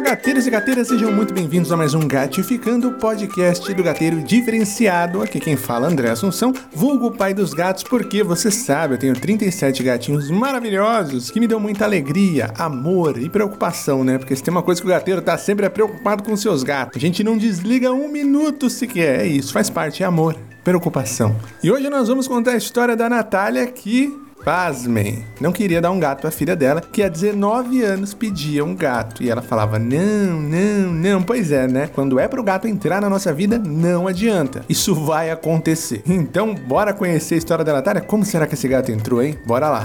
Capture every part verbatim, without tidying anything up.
gateiros e gateiras, sejam muito bem-vindos a mais um Gatificando, o podcast do gateiro diferenciado. Aqui quem fala é André Assunção, vulgo pai dos gatos, porque você sabe, eu tenho trinta e sete gatinhos maravilhosos que me dão muita alegria, amor e preocupação, né? Porque se tem uma coisa que o gateiro tá sempre é preocupado com seus gatos. A gente não desliga um minuto sequer, é isso, faz parte, é amor, preocupação. E hoje nós vamos contar a história da Natália que... pasmem, não queria dar um gato à filha dela, que há dezenove anos pedia um gato. E ela falava, não, não, não. Pois é, né? Quando é pro gato entrar na nossa vida, não adianta. Isso vai acontecer. Então, bora conhecer a história da Natália? Como será que esse gato entrou, hein? Bora lá.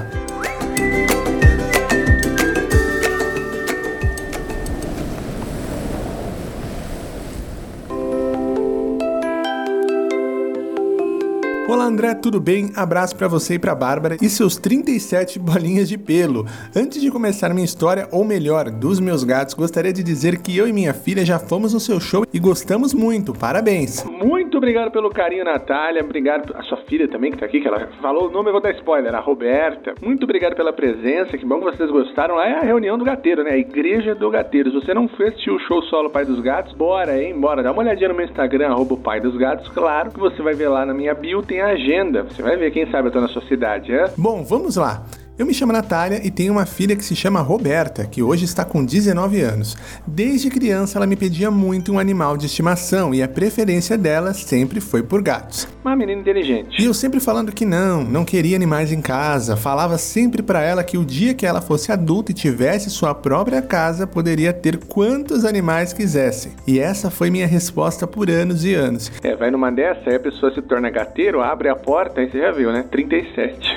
Olá André, tudo bem? Abraço pra você e pra Bárbara e seus trinta e sete bolinhas de pelo. Antes de começar minha história, ou melhor, dos meus gatos, gostaria de dizer que eu e minha filha já fomos no seu show e gostamos muito. Parabéns! Muito obrigado pelo carinho, Natália. Obrigado a sua filha também que tá aqui, que ela falou o nome, eu vou dar spoiler, a Roberta. Muito obrigado pela presença, que bom que vocês gostaram. Lá é a reunião do gateiro, né? A igreja do gateiro. Se você não foi assistir o show solo Pai dos Gatos, bora, hein? Bora, dá uma olhadinha no meu Instagram, arroba o Pai dos Gatos. Claro que você vai ver lá na minha bio, tem a agenda. Você vai ver, quem sabe eu tô na sua cidade, é? Bom, vamos lá. Eu me chamo Natália e tenho uma filha que se chama Roberta, que hoje está com dezenove anos. Desde criança ela me pedia muito um animal de estimação e a preferência dela sempre foi por gatos. Uma menina inteligente. E eu sempre falando que não, não queria animais em casa, falava sempre pra ela que o dia que ela fosse adulta e tivesse sua própria casa, poderia ter quantos animais quisesse. E essa foi minha resposta por anos e anos. É, vai numa dessa, aí a pessoa se torna gateiro, abre a porta, aí você já viu, né? trinta e sete.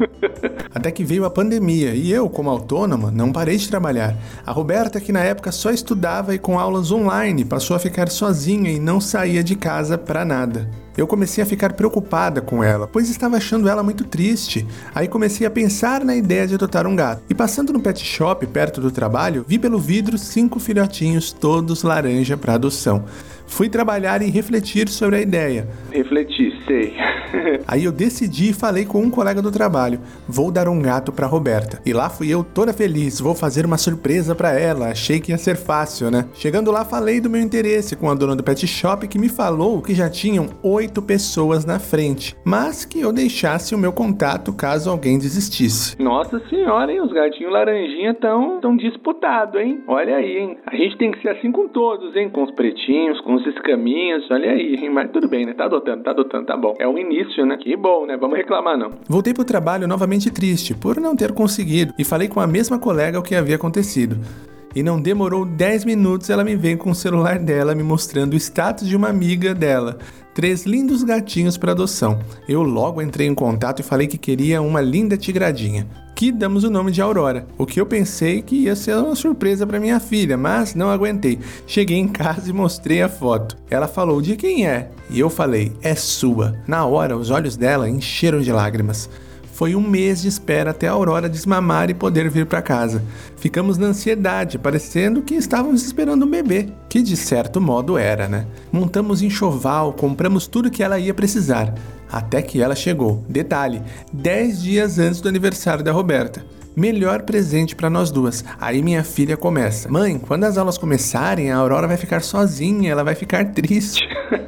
Até que veio a pandemia e eu, como autônoma, não parei de trabalhar. A Roberta, que na época só estudava e com aulas online, passou a ficar sozinha e não saía de casa pra nada. Eu comecei a ficar preocupada com ela, pois estava achando ela muito triste. Aí comecei a pensar na ideia de adotar um gato. E passando no pet shop, perto do trabalho, vi pelo vidro cinco filhotinhos, todos laranja para adoção. Fui trabalhar e refletir sobre a ideia. Refletir, sei. Aí eu decidi e falei com um colega do trabalho. Vou dar um gato pra Roberta. E lá fui eu toda feliz. Vou fazer uma surpresa pra ela. Achei que ia ser fácil, né? Chegando lá, falei do meu interesse com a dona do pet shop, que me falou que já tinham oito pessoas na frente, mas que eu deixasse o meu contato caso alguém desistisse. Nossa senhora, hein? Os gatinhos laranjinha tão, tão disputados, hein? Olha aí, hein? A gente tem que ser assim com todos, hein? Com os pretinhos, com os escaminhos, olha aí, hein? Mas tudo bem, né? Tá adotando, tá adotando, tá bom. É o início, né? Que bom, né? Vamos reclamar, não. Voltei pro trabalho novamente triste, por não ter conseguido, e falei com a mesma colega o que havia acontecido. E não demorou dez minutos, ela me veio com o celular dela me mostrando o status de uma amiga dela. Três lindos gatinhos para adoção. Eu logo entrei em contato e falei que queria uma linda tigradinha, que damos o nome de Aurora. O que eu pensei que ia ser uma surpresa para minha filha, mas não aguentei. Cheguei em casa e mostrei a foto. Ela falou, de quem é? E eu falei, é sua. Na hora, os olhos dela encheram de lágrimas. Foi um mês de espera até a Aurora desmamar e poder vir para casa. Ficamos na ansiedade, parecendo que estávamos esperando um bebê, que de certo modo era, né? Montamos enxoval, compramos tudo que ela ia precisar, até que ela chegou. Detalhe, dez dias antes do aniversário da Roberta. Melhor presente para nós duas. Aí minha filha começa. Mãe, quando as aulas começarem, a Aurora vai ficar sozinha, ela vai ficar triste.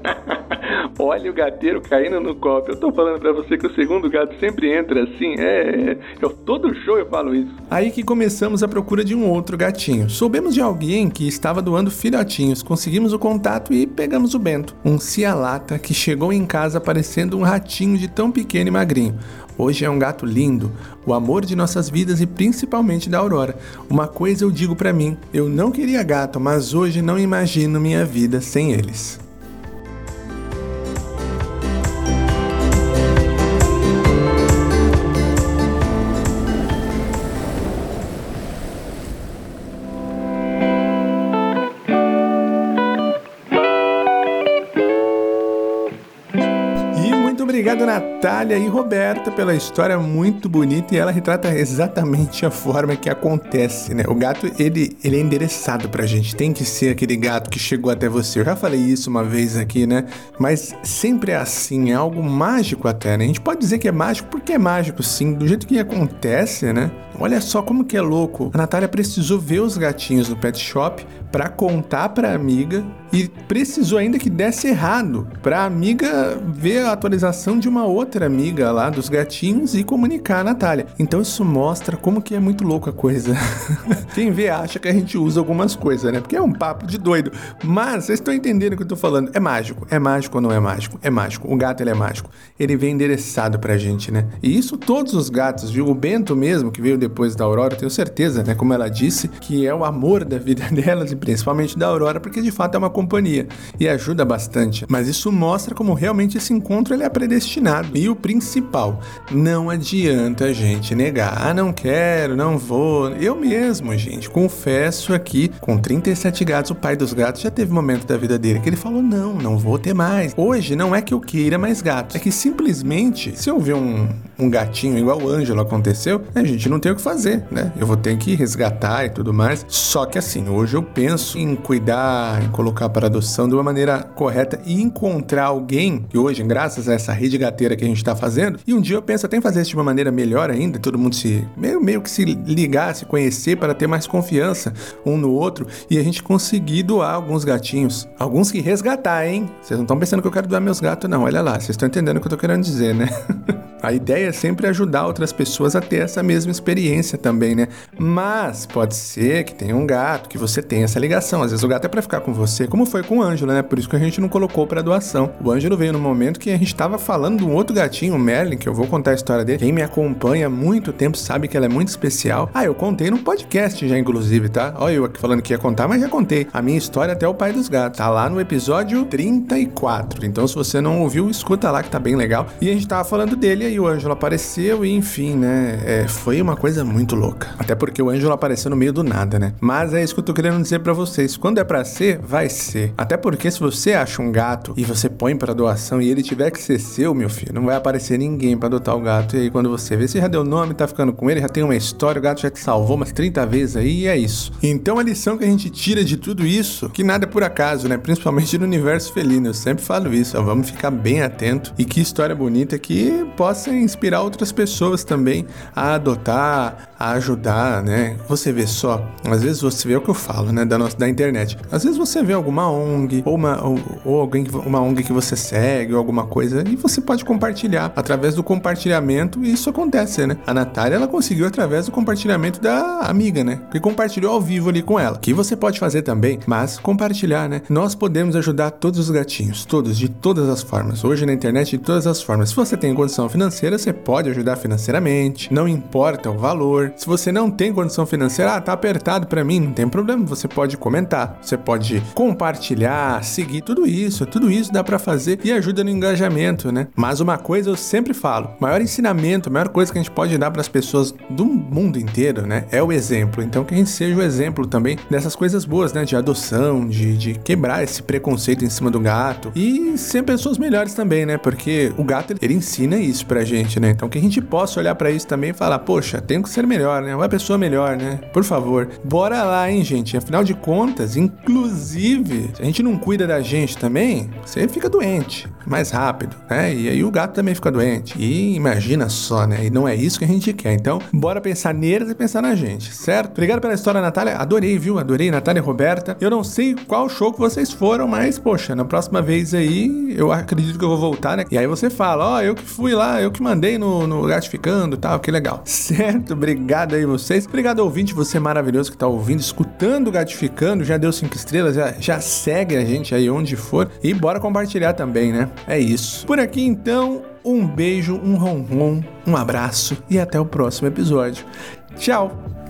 Olha o gateiro caindo no copo. Eu tô falando pra você que o segundo gato sempre entra assim. É, eu, todo show eu falo isso. Aí que começamos a procura de um outro gatinho. Soubemos de alguém que estava doando filhotinhos. Conseguimos o contato e pegamos o Bento. Um cia-lata que chegou em casa parecendo um ratinho de tão pequeno e magrinho. Hoje é um gato lindo, o amor de nossas vidas e principalmente da Aurora. Uma coisa eu digo pra mim, eu não queria gato, mas hoje não imagino minha vida sem eles. Obrigado, Natália e Roberta, pela história muito bonita, e ela retrata exatamente a forma que acontece, né? O gato, ele, ele é endereçado pra gente, tem que ser aquele gato que chegou até você. Eu já falei isso uma vez aqui, né? Mas sempre é assim, é algo mágico até, né? A gente pode dizer que é mágico porque é mágico, sim, do jeito que acontece, né? Olha só como que é louco. A Natália precisou ver os gatinhos no pet shop pra contar pra amiga e precisou ainda que desse errado pra amiga ver a atualização de uma outra amiga lá dos gatinhos e comunicar a Natália. Então isso mostra como que é muito louco a coisa. Quem vê acha que a gente usa algumas coisas, né? Porque é um papo de doido. Mas vocês estão entendendo o que eu tô falando. É mágico. É mágico ou não é mágico? É mágico. O gato, ele é mágico. Ele vem endereçado pra gente, né? E isso todos os gatos, viu? O Bento mesmo, que veio depois da Aurora, eu tenho certeza, né? Como ela disse, que é o amor da vida delas e principalmente da Aurora, porque de fato é uma companhia e ajuda bastante. Mas isso mostra como realmente esse encontro ele é predestinado. E o principal, não adianta a gente negar. Ah, não quero, não vou. Eu mesmo, gente, confesso aqui, com trinta e sete gatos, o pai dos gatos já teve um momento da vida dele que ele falou, não, não vou ter mais. Hoje não é que eu queira mais gatos, é que simplesmente, se eu ver um, um gatinho igual o Ângelo aconteceu, a gente não tem o que fazer, né? Eu vou ter que resgatar e tudo mais. Só que assim, hoje eu penso em cuidar, em colocar para adoção de uma maneira correta e encontrar alguém, que hoje, graças a essa rede gateira que a gente está fazendo, e um dia eu penso até em fazer isso de uma maneira melhor ainda, todo mundo se, meio, meio que se ligar, se conhecer para ter mais confiança um no outro e a gente conseguir doar alguns gatinhos. Alguns que resgatar, hein? Vocês não estão pensando que eu quero doar meus gatos, não. Olha lá, vocês estão entendendo o que eu tô querendo dizer, né? A ideia é sempre ajudar outras pessoas a ter essa mesma experiência também, né? Mas pode ser que tenha um gato, que você tenha essa ligação. Às vezes o gato é pra ficar com você, como foi com o Ângelo, né? Por isso que a gente não colocou pra doação. O Ângelo veio no momento que a gente tava falando de um outro gatinho, o Merlin, que eu vou contar a história dele. Quem me acompanha há muito tempo sabe que ela é muito especial. Ah, eu contei no podcast já, inclusive, tá? Olha eu aqui falando que ia contar, mas já contei. A minha história até o pai dos gatos. Tá lá no episódio trinta e quatro. Então, se você não ouviu, escuta lá que tá bem legal. E a gente tava falando dele aí. E o Ângelo apareceu e enfim, né, é, foi uma coisa muito louca. Até porque o Ângelo apareceu no meio do nada, né? Mas é isso que eu tô querendo dizer pra vocês. Quando é pra ser, vai ser. Até porque se você acha um gato e você põe pra doação e ele tiver que ser seu, meu filho, não vai aparecer ninguém pra adotar o gato. E aí quando você vê, você já deu nome, tá ficando com ele, já tem uma história, o gato já te salvou umas trinta vezes aí e é isso. Então a lição que a gente tira de tudo isso, que nada é por acaso, né? Principalmente no universo felino. Eu sempre falo isso, ó, vamos ficar bem atento. E que história bonita que possa inspirar outras pessoas também a adotar, a ajudar, né? Você vê só, às vezes você vê o que eu falo, né, da nossa da internet. Às vezes você vê alguma O N G ou uma ou, ou alguém que, uma O N G que você segue ou alguma coisa e você pode compartilhar. Através do compartilhamento isso acontece, né? A Natália ela conseguiu através do compartilhamento da amiga, né? Que compartilhou ao vivo ali com ela. Que você pode fazer também, mas compartilhar, né? Nós podemos ajudar todos os gatinhos, todos, de todas as formas. Hoje na internet de todas as formas. Se você tem condição financeira, você pode ajudar financeiramente, não importa o valor. Se você não tem condição financeira, ah, tá apertado pra mim, não tem problema, você pode comentar, você pode compartilhar, seguir, tudo isso, tudo isso dá pra fazer e ajuda no engajamento, né? Mas uma coisa eu sempre falo, o maior ensinamento, a maior coisa que a gente pode dar pras pessoas do mundo inteiro, né, é o exemplo. Então que a gente seja o exemplo também dessas coisas boas, né, de adoção, de, de quebrar esse preconceito em cima do gato e ser pessoas melhores também, né, porque o gato, ele ensina isso pra gente, né? Então que a gente possa olhar pra isso também e falar, poxa, tenho que ser melhor, né? Uma pessoa melhor, né? Por favor. Bora lá, hein, gente? Afinal de contas, inclusive, se a gente não cuida da gente também, você fica doente mais rápido, né? E aí o gato também fica doente. E imagina só, né? E não é isso que a gente quer. Então, bora pensar neles e pensar na gente, certo? Obrigado pela história, Natália. Adorei, viu? Adorei, Natália e Roberta. Eu não sei qual show que vocês foram, mas, poxa, na próxima vez aí, eu acredito que eu vou voltar, né? E aí você fala, ó, oh, eu que fui lá, eu que mandei no, no Gatificando e tal, que legal. Certo? Obrigado aí vocês. Obrigado, ouvinte, você maravilhoso que tá ouvindo, escutando o Gatificando, já deu cinco estrelas, já, já segue a gente aí onde for e bora compartilhar também, né? É isso. Por aqui, então, um beijo, um ronron, um abraço e até o próximo episódio. Tchau!